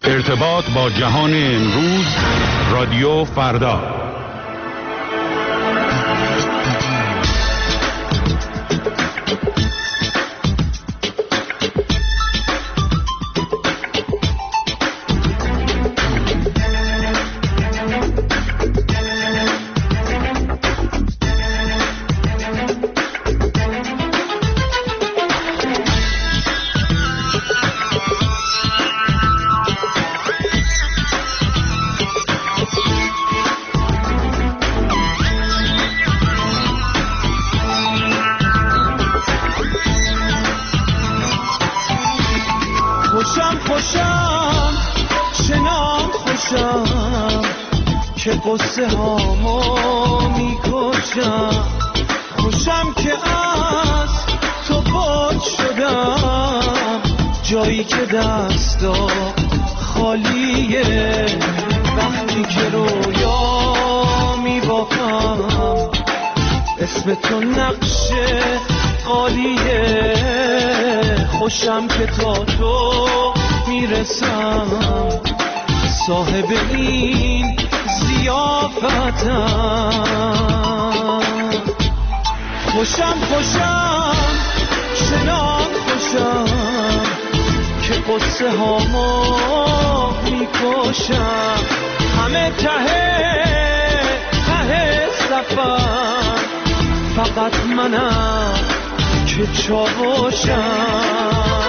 ارتباط با جهان امروز، رادیو فردا. قصه هامو میکشم، خوشم که از تو باد شدم، جایی که دستا خالیه، وقتی که رویا میبافم اسم تو نقشه قالیه، خوشم که تا تو میرسم، صاحب این زیافتم. خوشم چنان خوشم که قصه هامو میکشم، همه ته سفر فقط منم که چاوشم.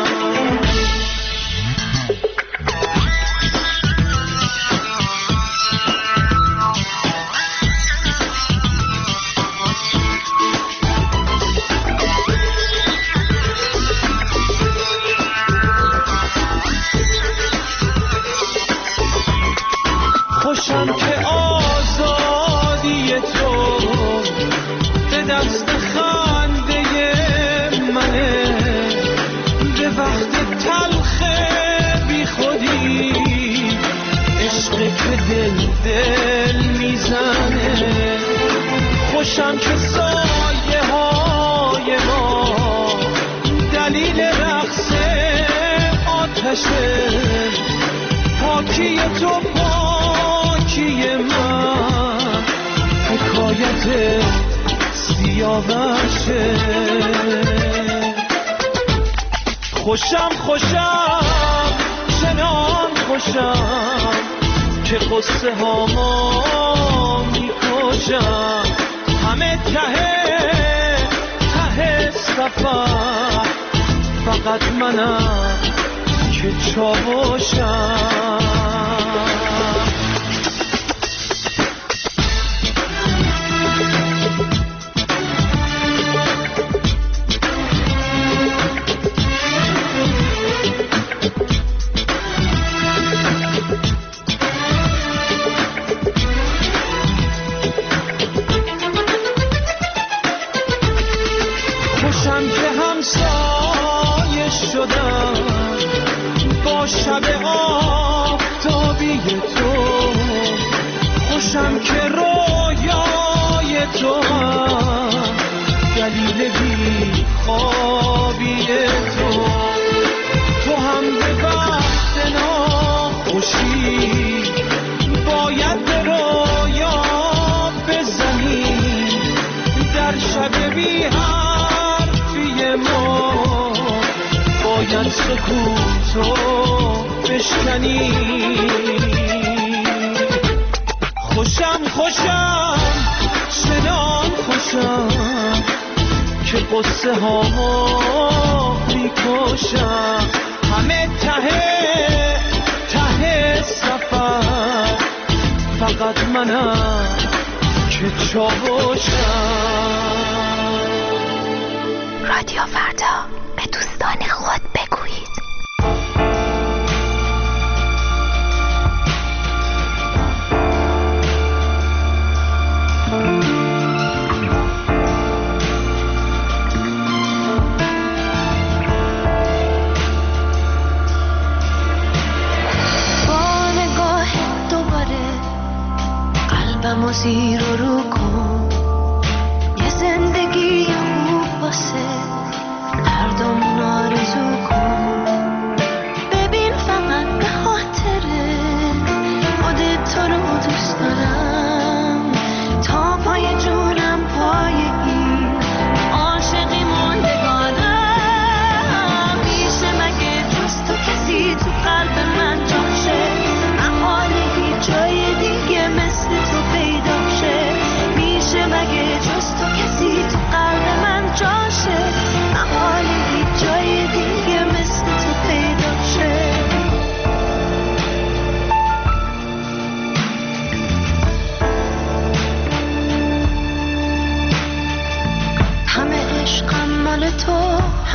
خوشم که آزادی تو به دست خنده منه، به وقت تلخ بی خودی عشق که دل میزنه. خوشم که سایه های ما دلیل رقص آتشه، پاکی تو پاکی من حکایت سیاوشه. خوشم چنان خوشم که قصه هامو میکشم، همه ته سفر فقط منم که چاوشم. خوشم که همسایه شدم با شب آفتابی تو، خوشم که رویای تو هم دلیل بی خوابی تو، تو هم به وقت ناخوشی باید به رویا بزنی، در شب بی حرفی ما باید سکوتو بشکنی. خوشم چنان خوشم که قصه هامو میکشم، همه ته سفر فقط منم که چاوشم. رادیو فردا، به دوستان خود بگویید. قلبمو زیر و رو کن، یه زندگی خوب واسه هر دومون آرزو کن، ببین فقط به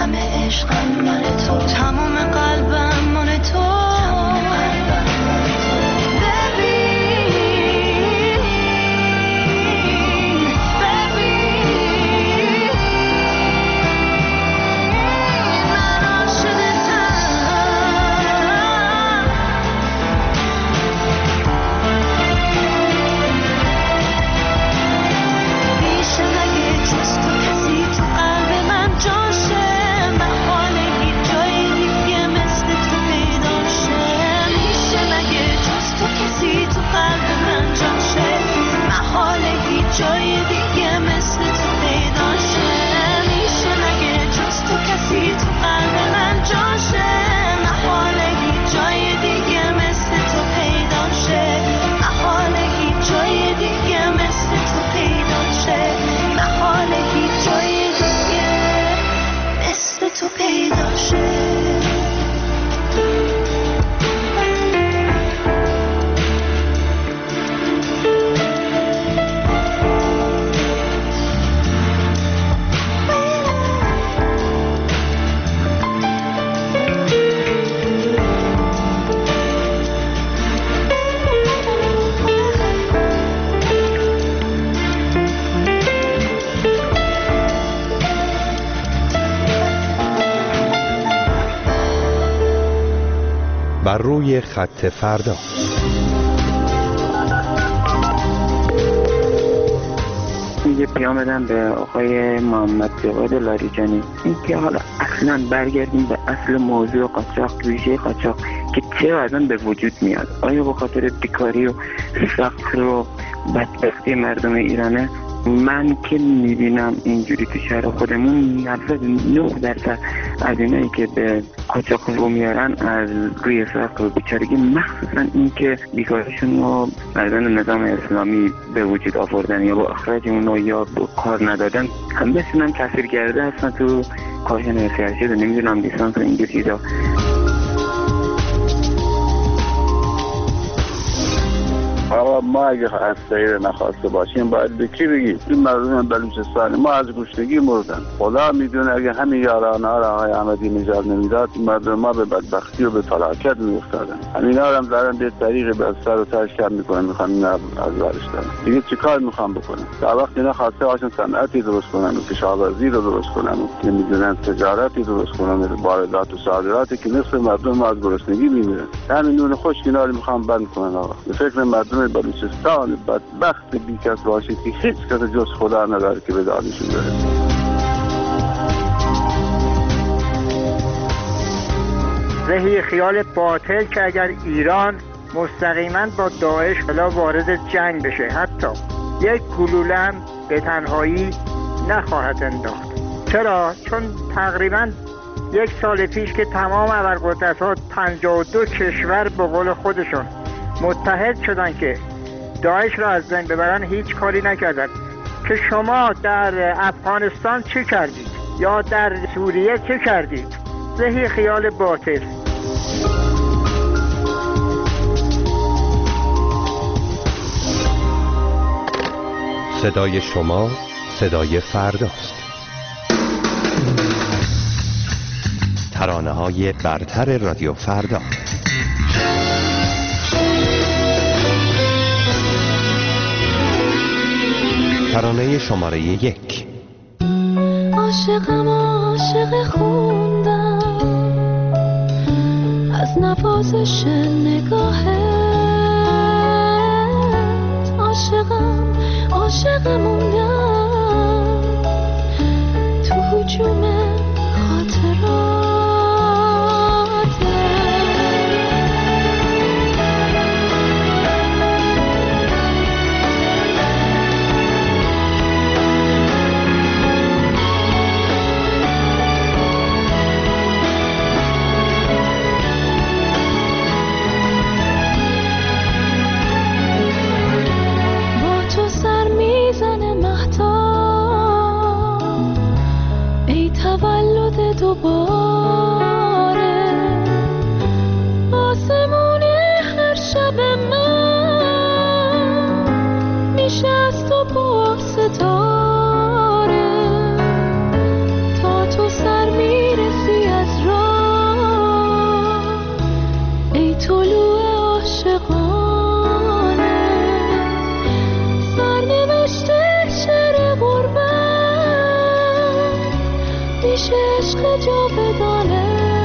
همه عشقم مال تو، تمام قلبم مال تو. جای دیگه مثل تو پیدا شه، میشه نگه جز تو کسی تو قلب من جاشه، محاله هیچ جای دیگه مثل تو پیدا شه، محاله هیچ جای دیگه مثل تو پیدا شه، محاله هیچ جای دیگه مثل تو پیدا شه. بر روی خط فردا. یه پیام بدم به آقای محمد جواد لاریجانی، این که حالا اصلا برگردیم به اصل موضوع قاچاق، ریشه قاچاق که چرا اصلا به وجود میاد. آیا به خاطر بیکاری و فقر و بدبختی مردم ایرانه؟ من که میبینم اینجوری تو شهر خودمون 99% از اینایی که به قاچاق رو میارن از روی فقر و بیچارگی، مخصوصا این که بیکاریشون رو مردان نظام اسلامی به وجود آوردن یا با اخراج اون یا با کار ندادن، همه‌شون هم تاثیر کرده هستن تو کارشون سیاسی و نمیدونم لیسانس و این چیزا. آقا ما اگه از سیر نخواسته باشیم باید به کی بگیم؟ این مردم بلوچستان ما از گشنگی مردن. خدا میدونه اگه همین یارانه ها را آقای احمدی نژاد نمیداد مردم ما به بدبختی و به فلاکت میافتادن. همینا هم دارن به طریق به سر و تاش کم میکنن، میخوان اینا از ورش دارن. دیگه چیکار میخوان بکنن؟ تا وقتی اینا خواسته باشن صنعتی درست کنن و کشاورزی رو درست کنن و نمیدونن تجارتی درست کنن، واردات و صادراتی که نصف مردم ما از گرسنگی میمیرن. همین نون خشک اینا رو میخوان بند کنن. آقا به فکر مردم بلوچستان بدبخت بیکس باشید که هیچ کس جز خدا نداره که به دادشون برسه. زهی خیال باطل که اگر ایران مستقیما با داعش بلا وارد جنگ بشه حتی یک گلوله هم به تنهایی نخواهد انداخت. چرا؟ چون تقریبا یک سال پیش که تمام ابرقدرت‌ها 52 کشور به قول خودشون متحد شدن که داعش را از بین ببرن، هیچ کاری نکردن. که شما در افغانستان چه کردید یا در سوریه چه کردید؟ زهی خیال باطل. صدای شما صدای فرداست. ترانه‌های برتر رادیو فردا. ترانه شماره 1. عاشقم عاشق خوندم از نوازش نگاهت، عاشقم عاشق موندم تو هجوم خاطرات. طلوع عاشقانه سرنوشت شعر غربت میشه عشق جاودانه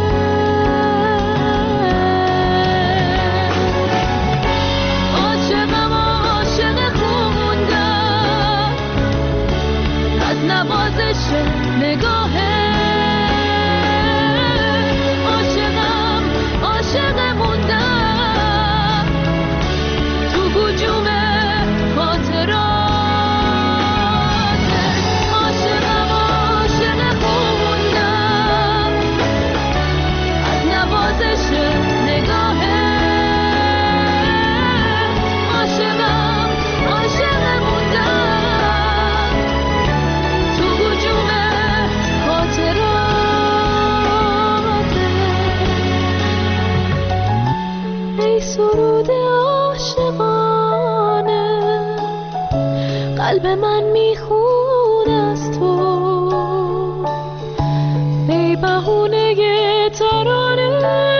عاشقم عاشق خوندم از نوازش نگاهه عاشق موندم تو هجوم خاطرات عاشقم عاشق خوندم از نوازش نگاهه عاشقم عاشق موندم تو هجوم خاطرات ای سرود عاشقانه قلب من میخون از تو ای بهونه ترانه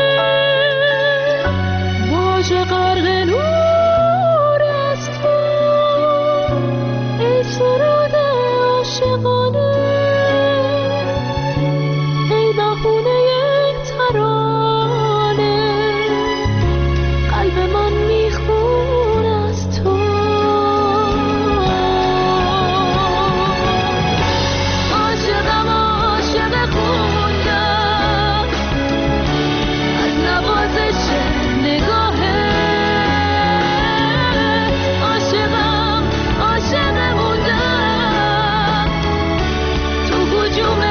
واژه غرق نور از تو ای سرود عاشقانه ای بهونه ترانه قلب من میخون از تو عاشقم عاشق خوندم از نوازش نگاهه عاشقم عاشق موندم تو هجوم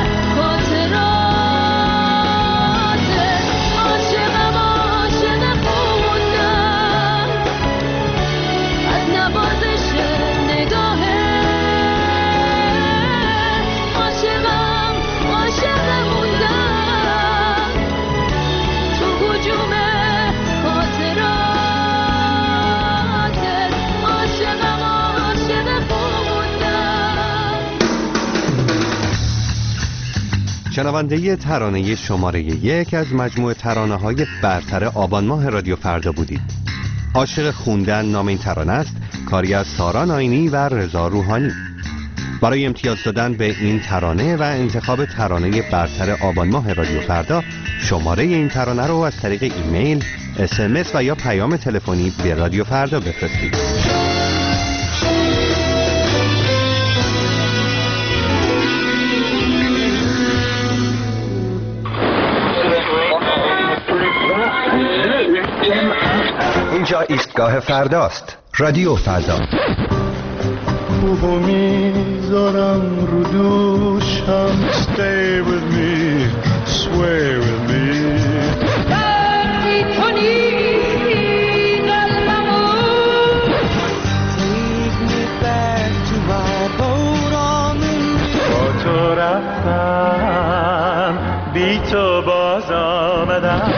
خاطرات عاشقم عاشق خوندم از نوازش نگاهه عاشقم عاشق موندم تو هجوم خاطرات عاشقم عاشق خوندم. شنونده ترانه شماره 1 از مجموعه ترانه‌های برتر آبان ماه رادیو فردا بودید. عاشق خوندن نام این ترانه است، کاری از سارا ناینی و رضا روحانی. برای امتیاز دادن به این ترانه و انتخاب ترانه برتر آبان ماه رادیو فردا شماره این ترانه رو از طریق ایمیل، SMS و یا پیام تلفنی به رادیو فردا بفرستید. اینجا ایستگاه فرداست، رادیو فردا. خوبو میذارم رو دوشم Stay with me, sway with me وقتی تو نیستی قلبمو Take me back to my boat on the با تو رفتم بی تو باز آمدم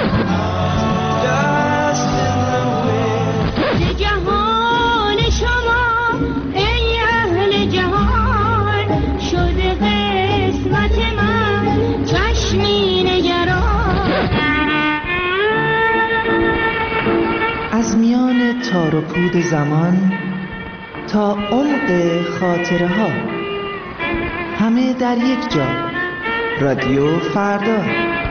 Dust in the wind جهان شما ای اهل جهان شده قسمت من چشمی نگران از میان تار و پود زمان تا عمق خاطره ها همه در یک جا، رادیو فردا.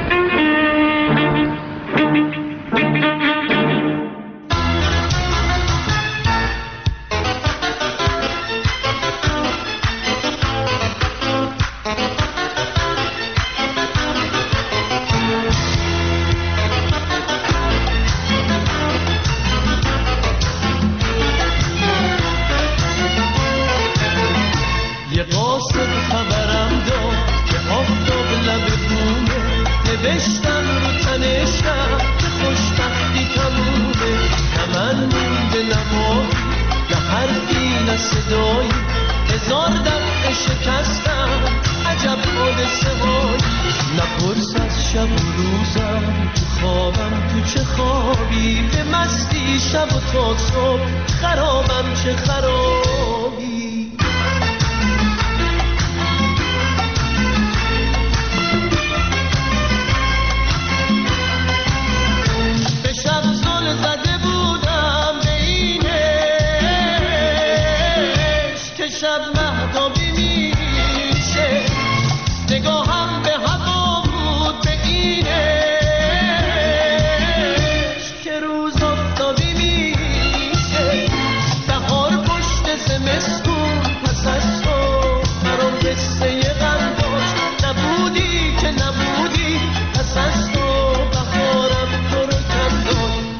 یه قاصد خبرم داد که آفتاب لب بومه نوشتم رو تنشم که خوشبختی تمومه نه من مونده نمایی نه حرفی نه صدایی هزار دفعه شکستم عجب حادثه هایی نپرس از شب و روزم تو خوابم تو چه خوابی به مستی شب و تا صبح خرابم چه خرابی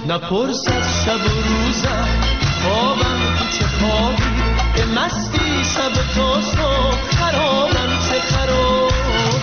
نپرس از شب و روزم خوابم تو چه خوابی به مستی شب تا صبح خرابم چه خرابی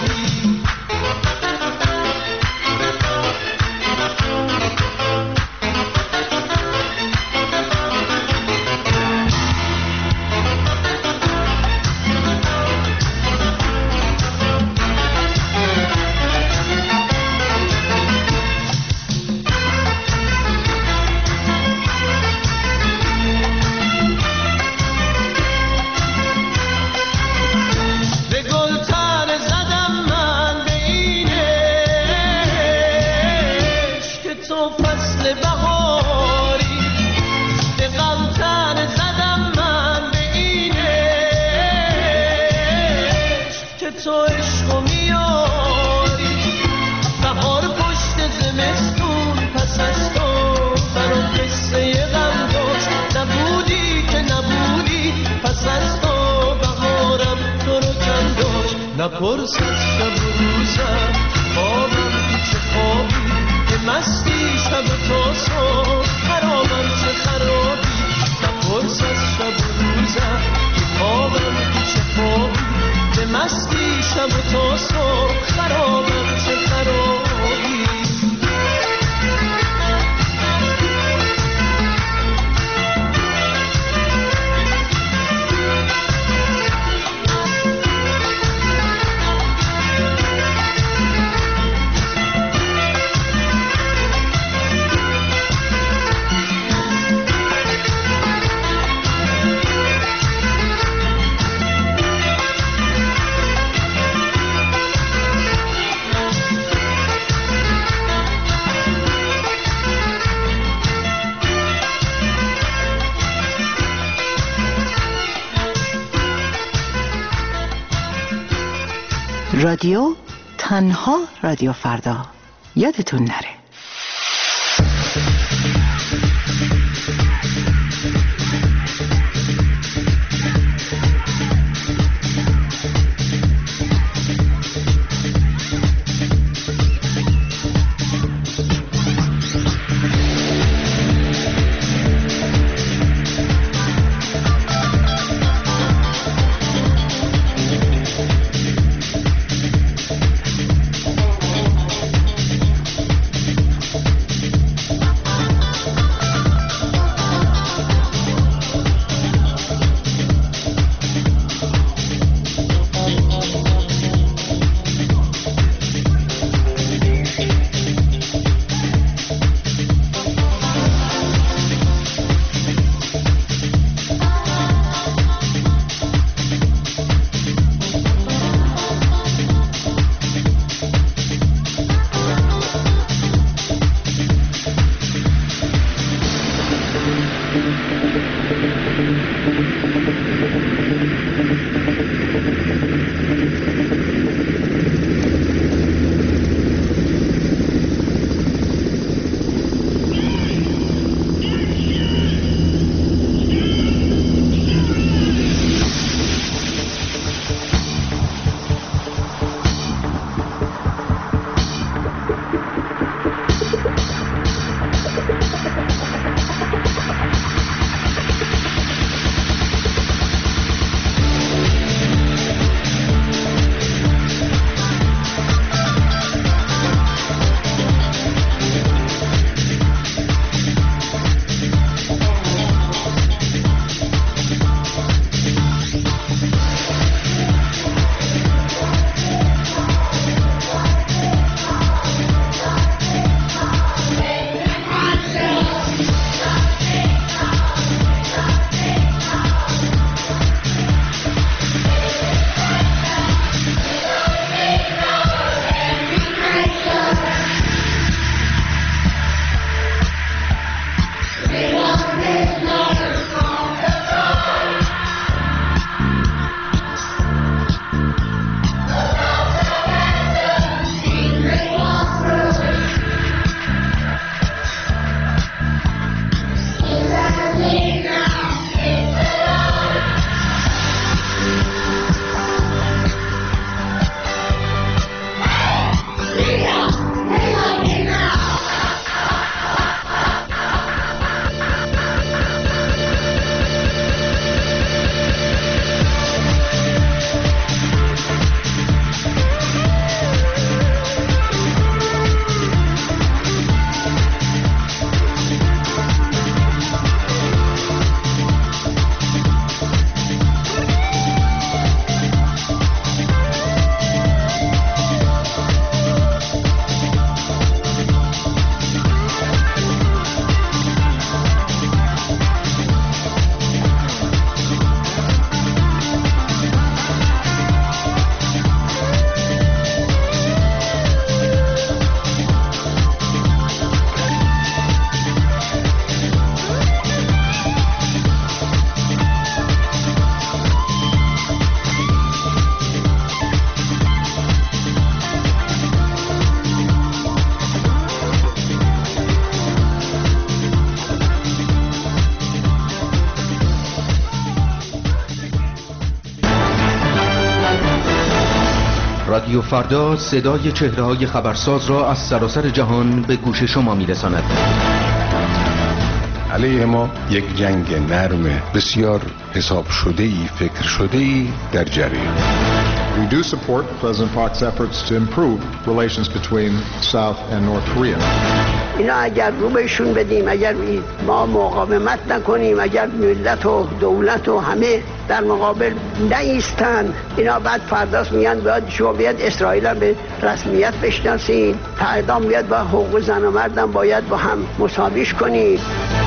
نپرس از شب و روزم خوابم تو چه خوابی به مستی شب تا صبح خرابم چه خرابی نپرس از شب و روزم خوابم تو چه خوابی به مستی شب تا صبح خرابم چه خرابی رادیو تنها رادیو فردا یادتون نره. رادیو فردا صدای چهره‌های خبرساز را از سراسر جهان به گوش شما می‌رساند. علیه ما یک جنگ نرم بسیار حساب شده‌ای، فکر شده‌ای در جریان. We do support President Park's efforts to improve relations between South and North Korea. اینا اگر رو بهشون بدیم، اگر ما مقاومت نکنیم، اگر ملت و دولت و همه در مقابل نایستن، اینا بعد فرداست میگن باید شما بیاد اسرائیل هم به رسمیت بشناسین، اعدام بیاد با حقوق زن و مردم باید با هم مساویش کنید.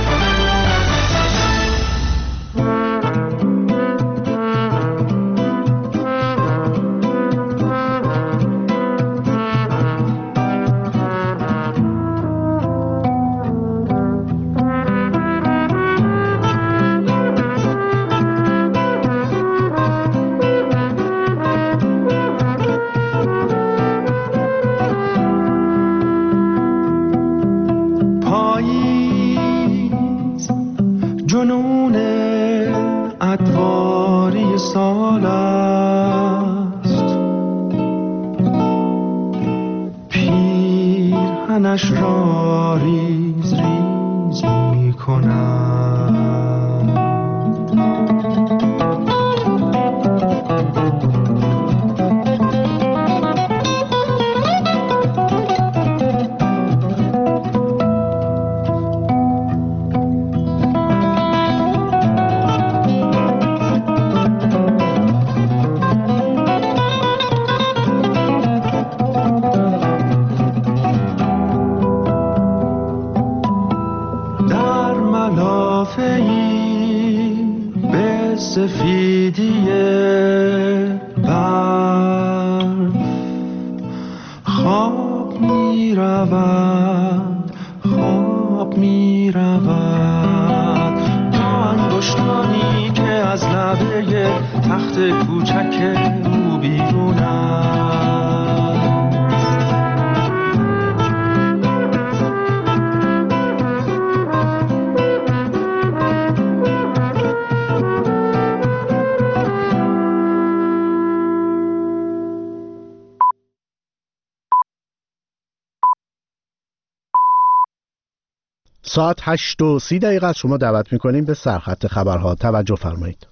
ساعت 8:30 از شما دعوت می‌کنیم به سرخط خبرها توجه فرمایید.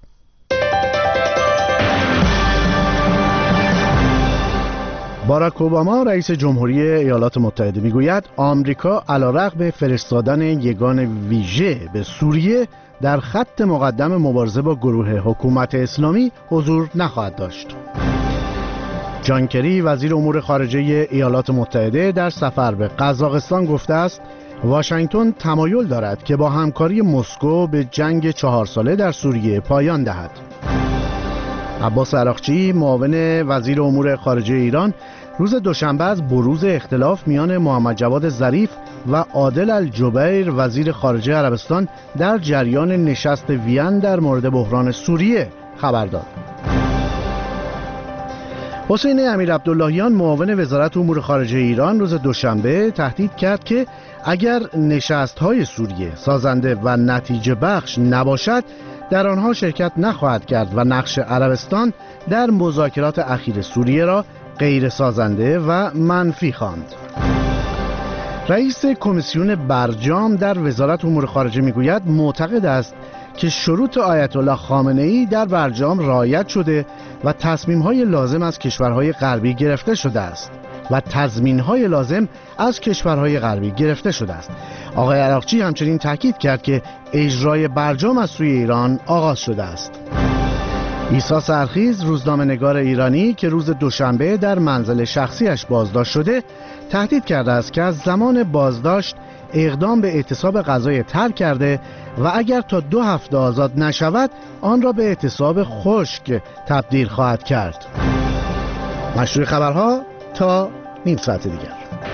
باراک اوباما رئیس جمهوری ایالات متحده میگوید آمریکا علیرغم فرستادن یگان ویژه به سوریه در خط مقدم مبارزه با گروه حکومت اسلامی حضور نخواهد داشت. جان کری وزیر امور خارجه ایالات متحده در سفر به قزاقستان گفته است واشنگتن تمایل دارد که با همکاری مسکو به جنگ 4 ساله در سوریه پایان دهد. عباس عراقچی معاون وزیر امور خارجه ایران روز دوشنبه از بروز اختلاف میان محمد جواد ظریف و عادل الجبیر وزیر خارجه عربستان در جریان نشست وین در مورد بحران سوریه خبر داد. حسین امیرعبداللهیان معاون وزارت امور خارجه ایران روز دوشنبه تهدید کرد که اگر نشست‌های سوریه سازنده و نتیجه بخش نباشد در آنها شرکت نخواهد کرد و نقش عربستان در مذاکرات اخیر سوریه را غیر سازنده و منفی خواند. رئیس کمیسیون برجام در وزارت امور خارجه میگوید معتقد است که شروط آیت الله خامنه‌ای در برجام رعایت شده و تصمیم‌های لازم از کشورهای غربی گرفته شده است و تضمین‌های لازم از کشورهای غربی گرفته شده است. آقای عراقچی همچنین تاکید کرد که اجرای برجام از سوی ایران آغاز شده است. عیسی سرخیز روزنامه‌نگار ایرانی که روز دوشنبه در منزل شخصیش بازداشت شده تهدید کرده است که از زمان بازداشت اقدام به اعتصاب غذای ترک کرده و اگر تا 2 هفته آزاد نشود آن را به اعتصاب خشک تبدیل خواهد کرد. مشروع خبرها تا نیم ساعت دیگر.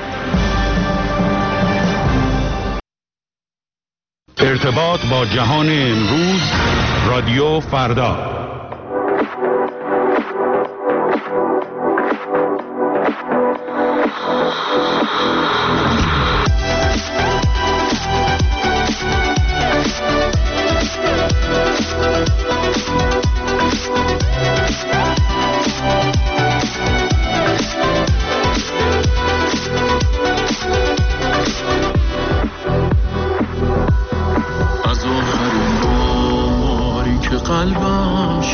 ارتباط با جهان امروز رادیو فردا.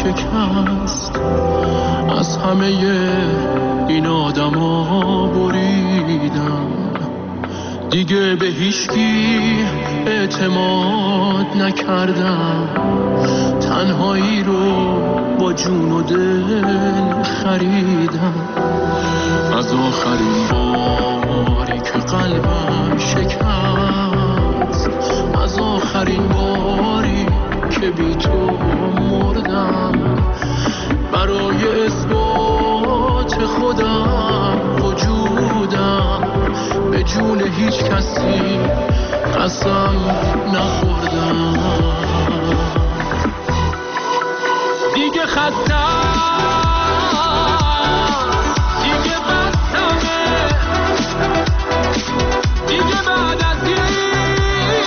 شکست از همه این آدما بریدم، دیگه به هیچکی اعتماد نکردم، تنهایی رو با جون و دل خریدم. از آخرین باری که قلبم شکست، از آخرین باری که بی تو مردم، برای اثبات خودم وجودم به جون هیچ کسی قسم نخوردم. دیگه خستم، دیگه بستمه، دیگه بعد از این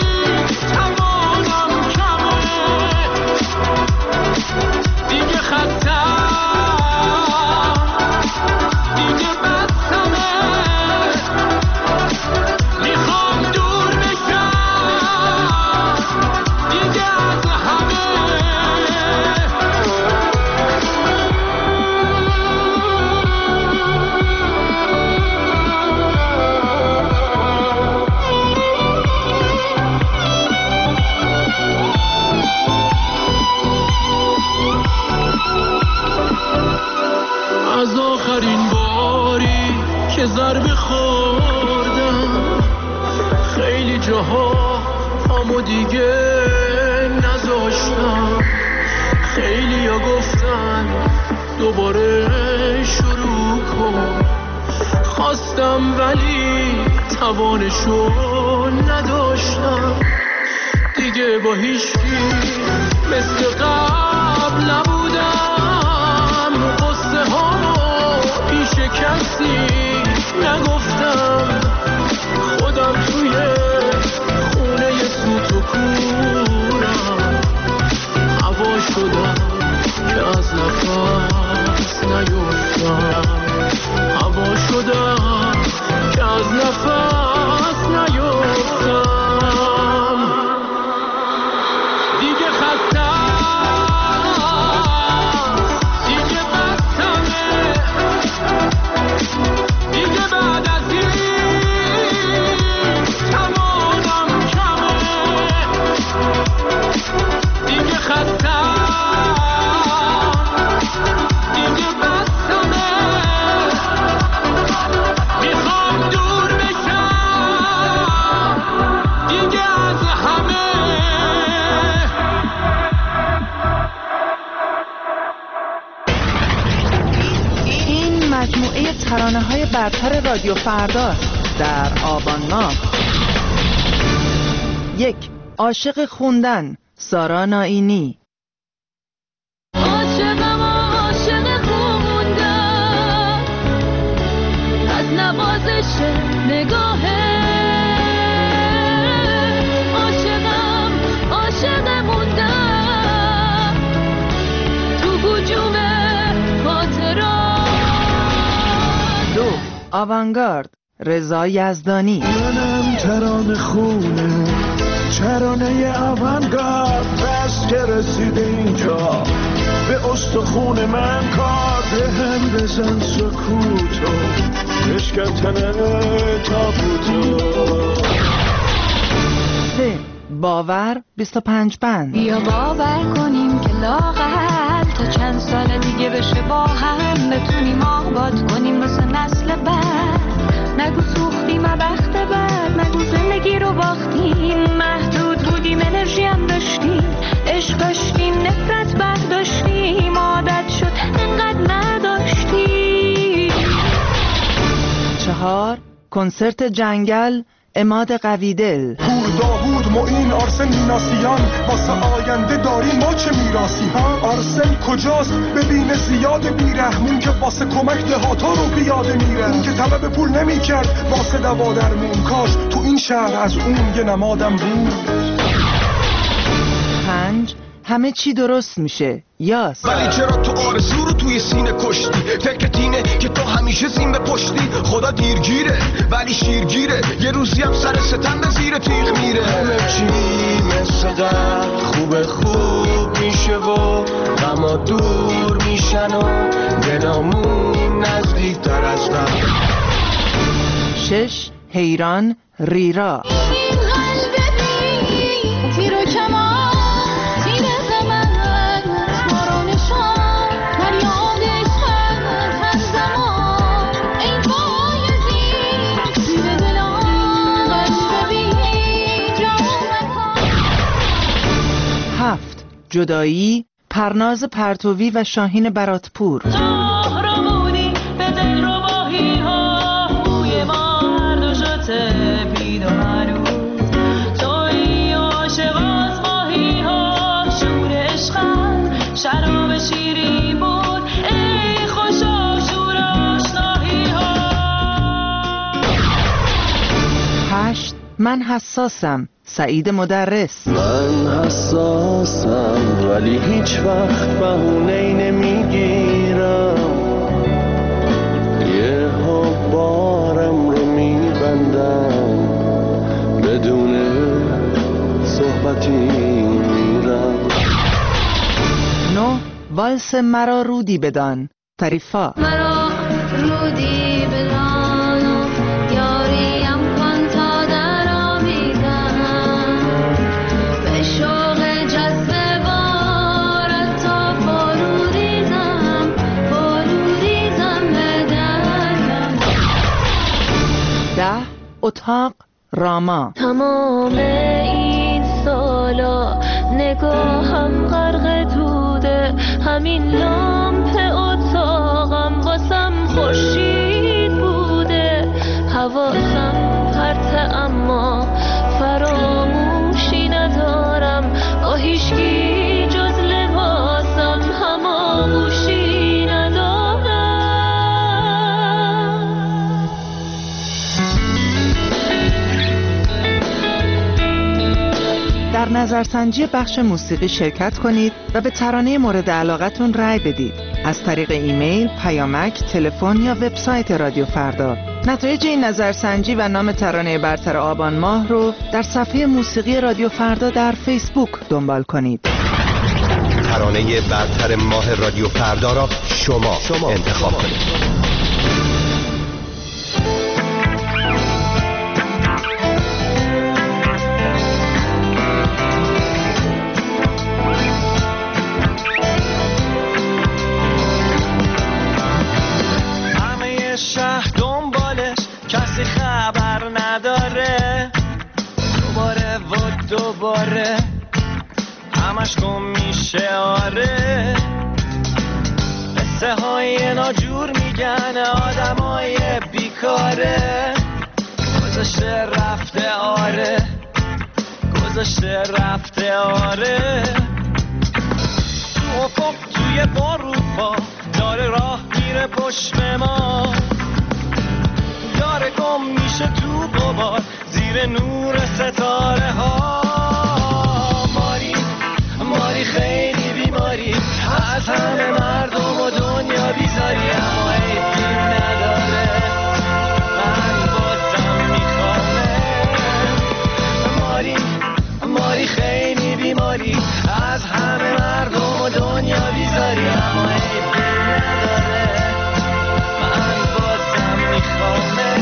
توانم کمه. دیگه خستم، دیگه بستمه، میخوام دور بشم دیگه از همه. از آخرین باری که ضربه خوردم، خیلی جاها پامو دیگه نذاشتم، خیلی ها گفتن دوباره شروع کن، خواستم ولی توانشو نداشتم، دیگه با هیچکی مثل قبل نبودم، قصه ها پیش کسی نگفتم، خودم توی خونه سوت و کورم هوا شدم که از نفس نیفتم، هوا شدم که از نفس نیفتم. دیگه خستم، دیگه بستمه، دیگه بعد از این توانم کمه. دیگه خستم، دیگه بستمه، میخوام دور بشم دیگه از همه. این مجموعه ترانه‌های برتر رادیو فردا در آبان ماه. 1. عاشق خوندن، سارا نائینی. عاشقم عاشق خوندن، از نوازش نگاهه، عاشقم عاشق موندن تو هجوم خاطرات. 2. آوانگارد، رضا یزدانی. منم ترانه خونه، ترانه آوانگارد، بس که رسیده اینجا به استخون من کار، به هم بزن سکوتو بشکن تنه تابوتو. 3. باور 25 بند. بیا باور کنیم که لااقل تا چند سال دیگه بشه با هم بتونیم آباد کنیم واسه نسل بعد. نگو سوختیم بخت بعد، نگو زندگی رو باختیم، محدود بودیم انرژی هم داشتیم، عشق داشتیم نفرت برداشتیم، عادت شد انقدر نداشتیم. 4. کنسرت جنگل، عماد قویدل. پور داوود معین آرسن میناسیان، واسه آینده داریم ما چه میراسی ها. آرسن کجاست ببینه زیاد بیرحمون که واسه کمک دهاتا رو بیاده میره، اون که طلب پول نمی کرد واسه دوا درمون، کاش تو این شهر از اون یه نمادم بود. 5. همه چی درست میشه، یاس. ولی چرا تو آرزو رو توی سینه کشتی؟ فکرت اینه که تو همیشه زین به پشتی، خدا دیرگیره ولی شیرگیره، یه روزی هم سر ستم به زیر تیغ میره. همه چی مثل قبل خوب میشه و غما دور میشن و دلامون نزدیکتر از قبل. 6. حیران ریرا. جدایی پرناز پرتوی و شاهین براتپور. راهرمونی به دل رو باهی ها موی ما هر دو شده بید و هنوز توی عاشقات ماهی ها شور عشقت شراب شیری بود ای خوشا شور آشناهی ها. 8. من حساسم سعید مدرس. من حساسم ولی هیچ وقت بهونه‌ای نمیگیرم، یه ها بارم رو میبندم بدون صحبتی میرم. 9. والس مرا رودی بدان طریفا. مرا رودی بدان و یاریم کن تا در آمیزم به شوق جذب بارت تا باروریزم به درم. 10. اتاق راما. تمام این سالا نگاهم غرق توده، همین لامپ اتاقم واسم خورشید بوده، حواسم پرته اما فراموشی ندارم، با هیچکی جز لباسم هماغوشی ندارم. در نظرسنجی بخش موسیقی شرکت کنید و به ترانه مورد علاقتون رأی بدید از طریق ایمیل، پیامک، تلفن یا وبسایت رادیو فردا. نتایج این نظرسنجی و نام ترانه برتر آبان ماه رو در صفحه موسیقی رادیو فردا در فیسبوک دنبال کنید. ترانه برتر ماه رادیو فردا را شما انتخاب کنید. شهر دنبالش کسی خبر نداره، دوباره و دوباره همش گم میشه. آره قصه های ناجور میگن آدمای بیکاره، گذاشته رفته آره گذاشته رفته آره. تو افق توی باروپا داره راه میره پشت ما، داره گم میشه تو غبار زیر نور ستاره ها. ماری خیلی بیماری از همه مردم و دنیا بیزاری، اما عیبی نداره من بازم میخوامه. ماری خیلی بیماری از همه مردم و دنیا بیزاری، اما عیبی نداره من بازم میخوامه.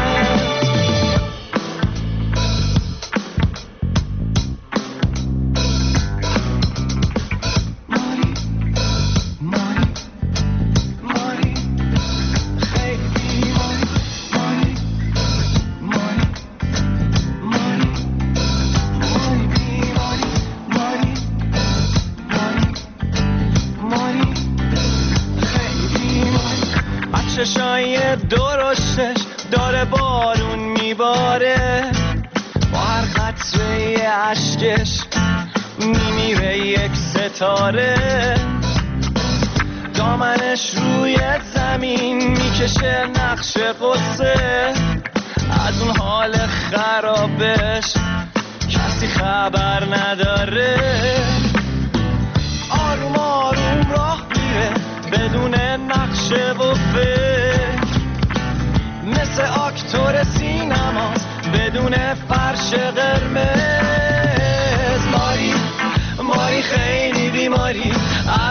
چشای درشتش داره بارون میباره، با هر قطره اشکش میمیره یک ستاره. دامنش روی زمین میکشه نقش قصه، از اون حال خرابش کسی خبر نداره. آروم آروم راه میره بدون نقشه و فکر، مثل اکتور سینماست بدون فرش قرمز. ماری خیلی بیماری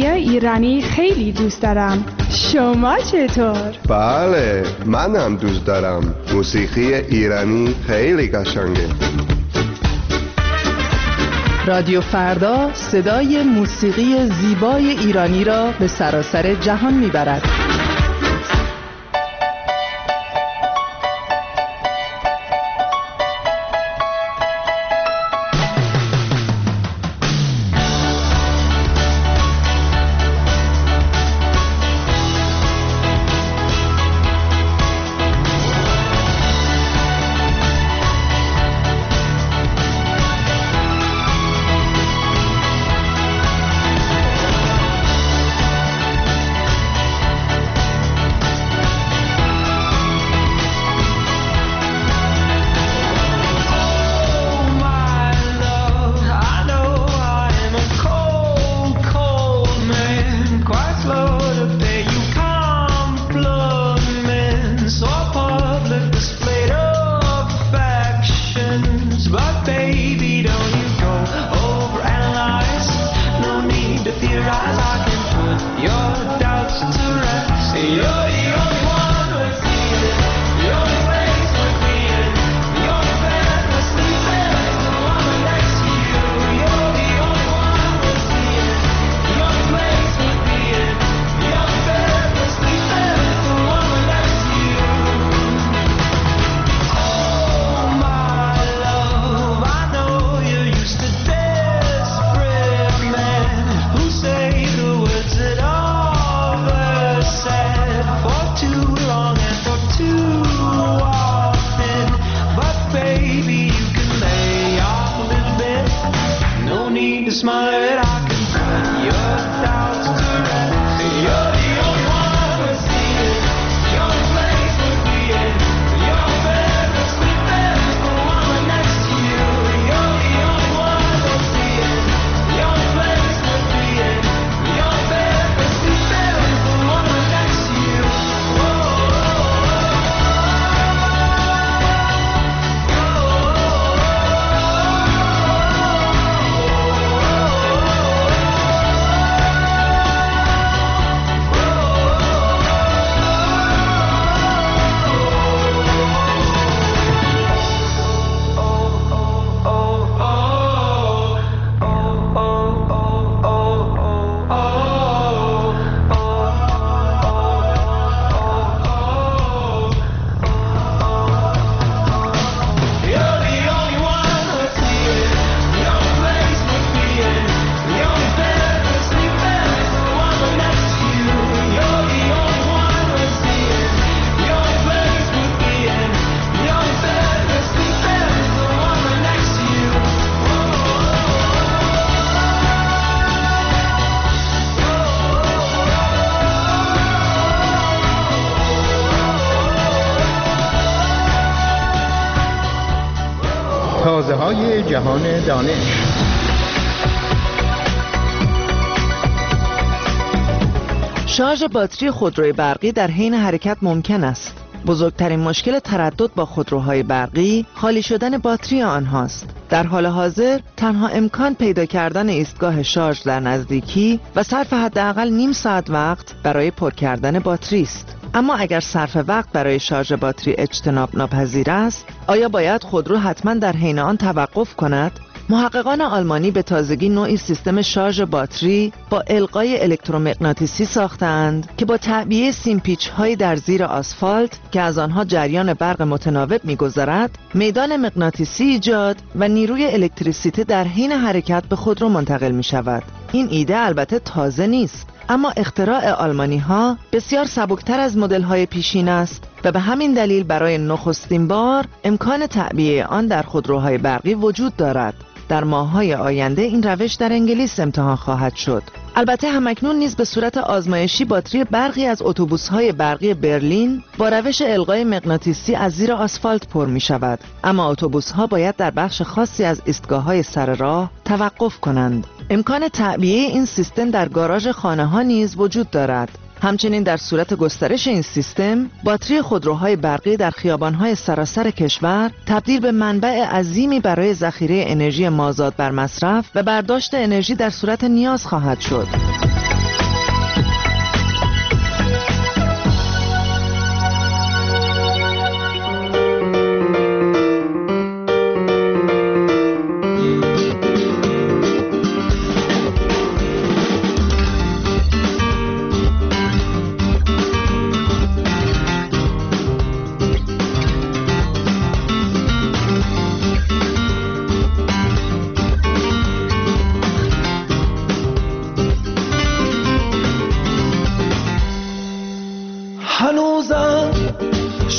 موسیقی ایرانی خیلی دوست دارم. شما چطور؟ بله، منم دوست دارم. موسیقی ایرانی خیلی قشنگه. رادیو فردا صدای موسیقی زیبای ایرانی را به سراسر جهان میبرد. تازه‌های جهان دانش. شارژ باتری خودروی برقی در حین حرکت ممکن است. بزرگترین مشکل تردد با خودروهای برقی خالی شدن باتری آنهاست. در حال حاضر تنها امکان پیدا کردن ایستگاه شارژ در نزدیکی و صرف حداقل نیم ساعت وقت برای پر کردن باتری است. اما اگر صرف وقت برای شارژ باتری اجتناب ناپذیر است، آیا باید خودرو حتما در حین آن توقف کند؟ محققان آلمانی به تازگی نوعی سیستم شارژ باتری با القای الکترومغناطیسی ساختند که با تعبیه سیمپیچ‌های در زیر آسفالت که از آنها جریان برق متناوب می‌گذرد، میدان مغناطیسی ایجاد و نیروی الکتریسیته در حین حرکت به خودرو منتقل می‌شود. این ایده البته تازه نیست، اما اختراع آلمانی‌ها بسیار سبکتر از مدل‌های پیشین است و به همین دلیل برای نخستین بار امکان تعبیه آن در خودروهای برقی وجود دارد. در ماه‌های آینده این روش در انگلیس امتحان خواهد شد. البته همکنون نیز به صورت آزمایشی باتری برقی از اتوبوس‌های برقی برلین با روش القای مغناطیسی از زیر آسفالت پر می‌شود، اما اتوبوس‌ها باید در بخش خاصی از ایستگاه‌های سر راه توقف کنند. امکان تعبیه این سیستم در گاراژ خانه‌ها نیز وجود دارد. همچنین در صورت گسترش این سیستم، باتری خودروهای برقی در خیابان‌های سراسر کشور تبدیل به منبع عظیمی برای ذخیره انرژی مازاد بر مصرف و برداشت انرژی در صورت نیاز خواهد شد.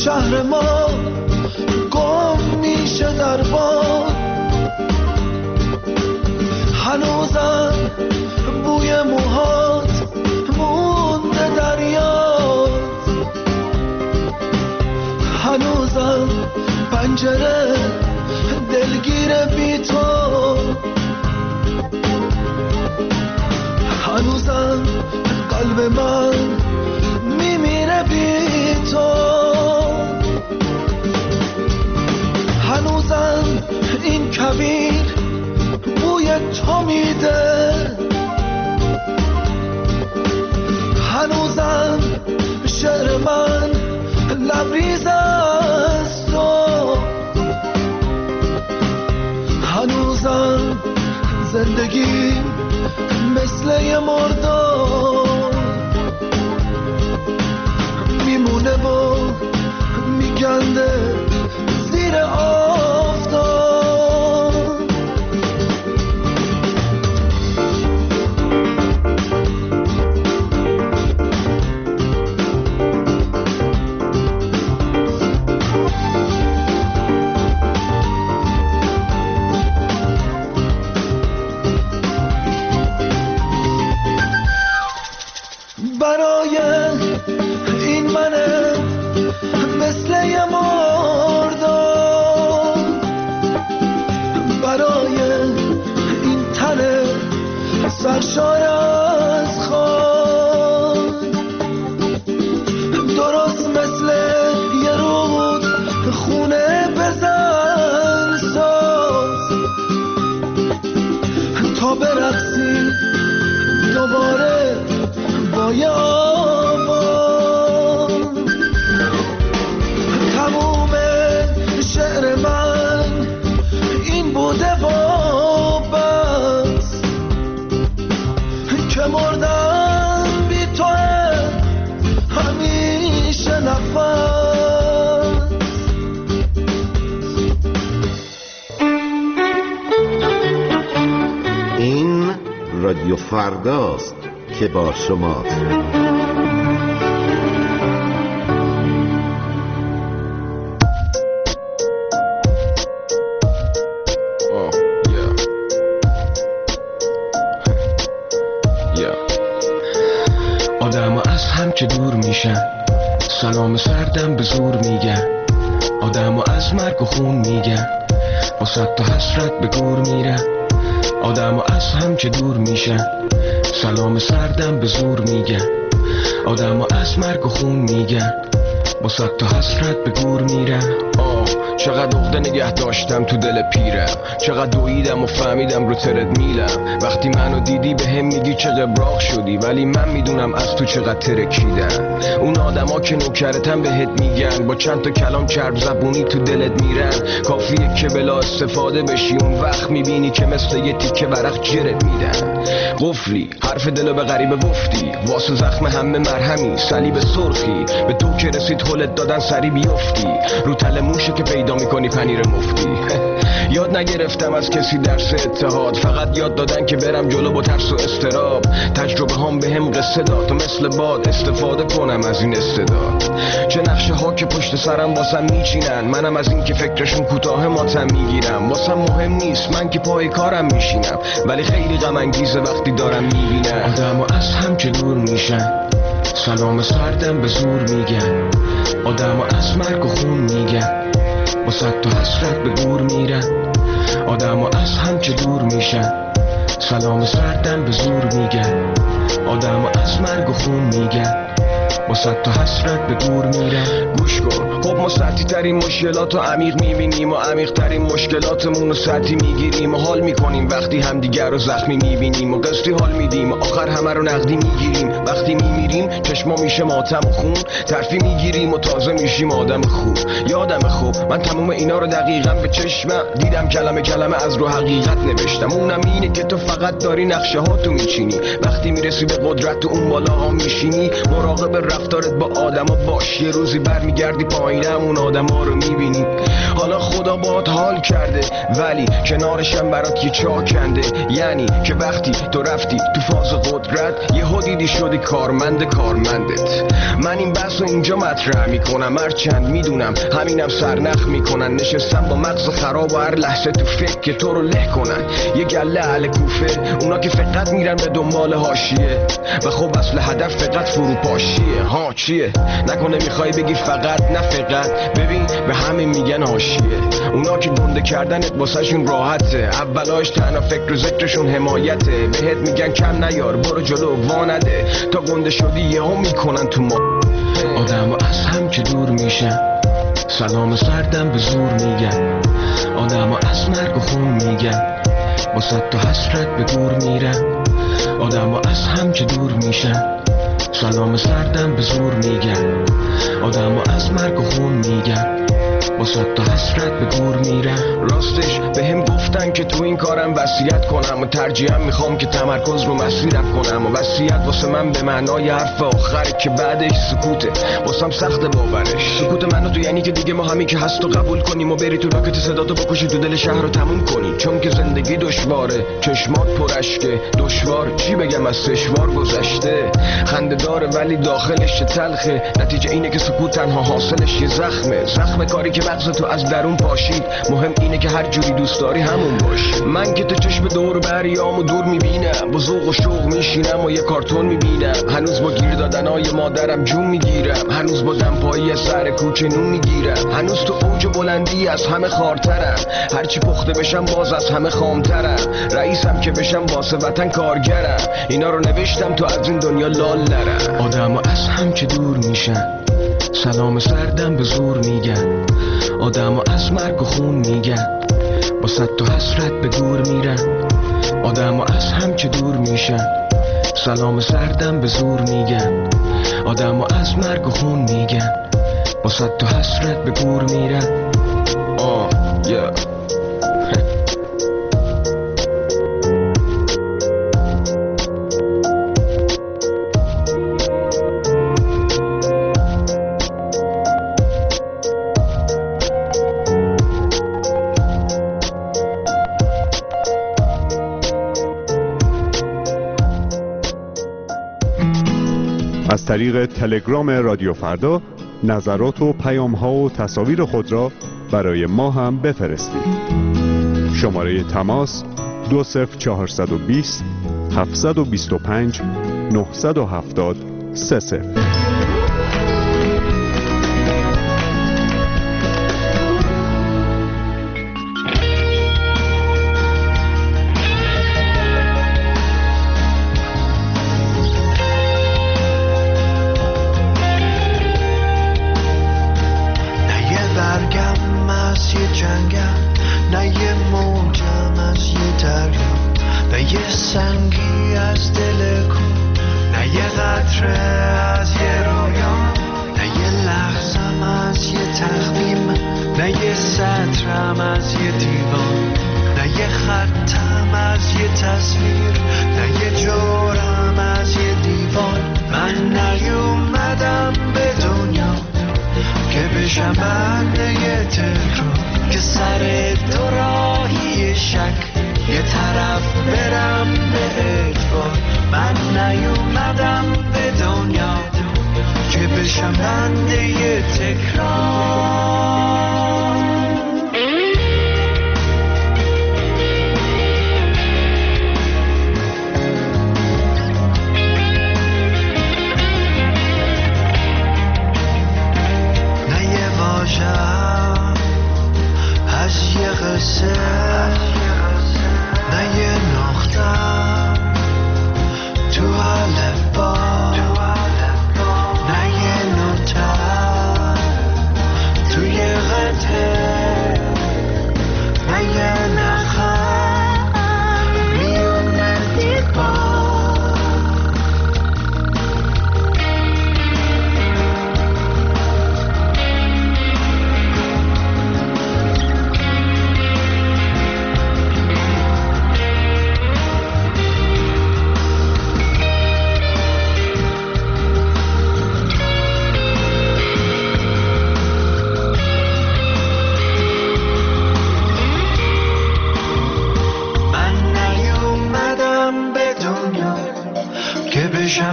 شهر ما گم میشه در باد، هنوزم بوی موهات مونده در یاد، هنوزم پنجره دلگیر بی تو، هنوزم قلب من میمیره بی تو، هنوزم این کویر بوی تو میده، هنوزم شعر من لبریز از تو، هنوزم زندگی مثل یه مردار میمونه و میگنده زیر آفتاب. برای این منه مثل یه مردار، برای این تنه سرشار از خون، درست مثل یه رود خونه بزن ساز تا برقصی دوباره با یه آواز. تموم شعر من این بوده و بس که مردم بی تو همیشه نفس. این رادیو فرداست که با شماست. آدم از هم که دور میشن، سلام سردم به زور میگن، آدم از مرگ و خون میگن، با صد تا حسرت به گور میرن، آدم از هم که دور میشن، سلام سردم به زور میگن، آدم از مرگ و خون میگن، با صد تا حسرت به گور میرن. چقدر عقده نگه داشتم تو دل پیرم، چقدر دویدم و فهمیدم رو ترد میلم، وقتی منو دیدی به هم میگی چه قبراق شدی، ولی من میدونم از تو چقدر ترکیدم. اون آدما که نوکرتن بهت میگن، با چند تا کلام چرب زبونی تو دلت میرن، کافیه که بلا استفاده بشی، اون وقت میبینی که مثل یه تیکه ورق جرت میدن. قفلی حرف دلو به غریبه گفتی، واسه زخم همه مرهمی، صلیب سرخی به تو که رسید هلت دادن سری بیفتی، رو تل موشه که پیدا میکنی پنیر مفتی. یاد نگرفتم از کسی درس اتحاد، فقط یاد دادن که برم جلو با ترس و استراب، تجربه هم به هم قصه داد و مثل باد استفاده کنم از این استعداد. چه نقشه ها که پشت سرم واسم میچینن، منم از این که فکرشون کوتاه ماتم میگیرم، واسم مهم نیست من که پای کارم میشینم، ولی خیلی غم انگیزه وقتی دارم میبینم آدم از هم که دور میشن، سلام سردم به زور میگن، آدم از مرگ و خون میگن، با صد تا حسرت به گور میرن، آدم از هم که دور میشن، سلام سردم به زور میگن، آدم از مرگ و خون میگن، با صد تا حسرت به گور میرن. گوش کن، خب ما سطحی ترین مشکلات رو عمیق میبینیم و عمیق ترین مشکلاتمون رو سطحی میگیریم و حال میکنیم وقتی همدیگر رو زخمی میبینیم و قسطی حال میدیم و آخر همه رو نقدی میگیریم. وقتی میمیریم چشما میشه ماتم و خون، ترفی میگیریم و تازه میشیم آدم خوب. یادم خوب من تموم اینا رو دقیقاً به چشمم دیدم، کلمه کلمه از رو حقیقت نوشتم. اونم اینه که تو فقط داری نقشه ها تو میچینی، وقتی میرسی به قدرت تو اون بالا ها میشینی، مراقب رفتارت با آدما باش. یه روزی برمیگردی پایینم اون آدما رو میبینی. حالا خدا باهات حال کرده ولی کنارشم برات یه چاه کنده. یعنی که وقتی تو رفتی تو فاز قدرت یهو دیدی شدی کارمندت. من این بحث رو اینجا مطرح میکنم هرچند میدونم همینم سرنخ میکنن. نشستم با مغز خراب و هر لحظه تو فکر که تو رو له کنن. یه گله اهل کوفه اونا که فقط میرن به دنبال حاشیه و خب اصل هدف فقط فروپاشیه. ها چیه؟ نکنه میخوای بگی فقط؟ نه فقط. ببین به همین میگن حاشیه. اونا که گنده کردنت واسهشون راحته. اولاش تنها فکر و ذکرشون حمایته. بهت میگن کم نیار برو جلو وانده تا گنده شدی یهو میکنن تو ما. آدم از هم که دور میشن سلام سردم به زور میگن. آدم از مرگ و خون میگن با صد تا حسرت به گور میرن. آدم از هم که دور میشن سلام سردم به زور میگن. آدم از مرگ و خون میگن با صد تا حسرت به گور میرن. راستش به هم گفتن که تو این کارم وصیت کنم و ترجیحاً میخوام که تمرکز رو مسیرم کنم. و وصیت واسه من به معنای حرف آخره که بعدش سکوته. واسم سخت باورش. سکوت منو تو یعنی که دیگه ما همین که هست و قبول کنیم و بری تو راکت صداتو بکشی تو دل شهر رو تموم کنی. چون که زندگی دشواره چشمات پرشکه. دشوار چی بگم از سشوار گذشته. خنده داره ولی داخلش تلخه. نتیجه اینه که سکوت تنها حاصلش یه زخمه کاری که مغز تو از درون پاشید. مهم اینه که هر جوری دوست داری همون باش. من که تو چشم دور بریامو دور میبینم با ذوق و شوق میشینم و یه کارتون میبینم. هنوز با گیر دادنای مادرم جون میگیرم. هنوز با دمپایی سر کوچه نون میگیرم. هنوز تو اوج بلندی از همه خارترم. هرچی پخته بشم باز از همه خامترم. رئیسم که بشم واسه وطن کارگرم. اینا رو نوشتم تو از این دنیا لال نرم. آدم از هم که دور میشن سلام سردم به زور میگن. آدم از مرگ و خون میگن با صد تا حسرت به گور میرن. آدم از هم که دور میشن سلام سردم به زور میگن. آدم از مرگ و خون میگن با صد تا حسرت به گور میرن. از طریق تلگرام رادیو فردا نظرات و پیام‌ها و تصاویر خود را برای ما هم بفرستید. شماره تماس 20420 725 970 30.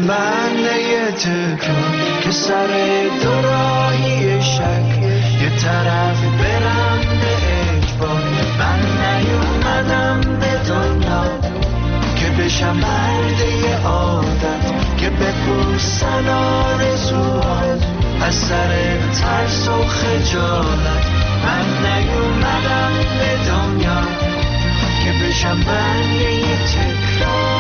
بشم بنده تکرار که سر دوراهی شک یه طرف برم به اجبار. من نیومدم به دنیا که بشم برده عادت که بپوسن آرزوها از سر ترس و خجالت. من نیومدم به دنیا که بشم برده تکرار.